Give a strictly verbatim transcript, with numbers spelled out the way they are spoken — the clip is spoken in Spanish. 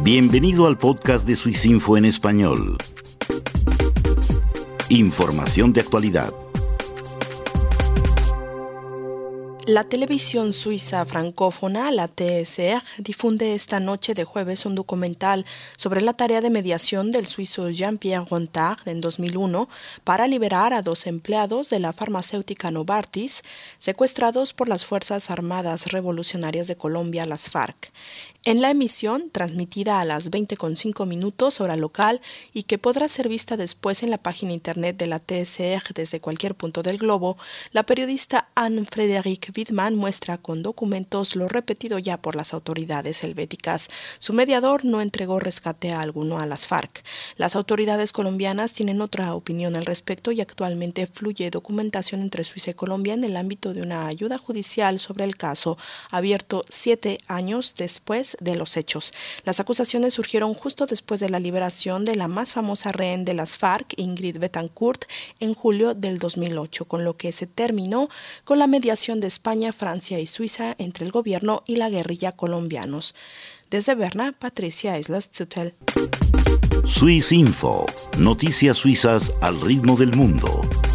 Bienvenido al podcast de Swissinfo en español. Información de actualidad. La televisión suiza francófona, la T S R, difunde esta noche de jueves un documental sobre la tarea de mediación del suizo Jean-Pierre Gontard en dos mil uno para liberar a dos empleados de la farmacéutica Novartis secuestrados por las Fuerzas Armadas Revolucionarias de Colombia, las FARC. En la emisión, transmitida a las veinte con cinco minutos hora local y que podrá ser vista después en la página internet de la T S R desde cualquier punto del globo, la periodista Anne-Frédérique Wittmann muestra con documentos lo repetido ya por las autoridades helvéticas. Su mediador no entregó rescate alguno a las FARC. Las autoridades colombianas tienen otra opinión al respecto y actualmente fluye documentación entre Suiza y Colombia en el ámbito de una ayuda judicial sobre el caso, abierto siete años después de los hechos. Las acusaciones surgieron justo después de la liberación de la más famosa rehén de las FARC, Ingrid Betancourt, en julio del dos mil ocho, con lo que se terminó con la mediación de España, Francia y Suiza entre el gobierno y la guerrilla colombianos. Desde Berna, Patricia Islas-Züttel. Swissinfo, noticias suizas al ritmo del mundo.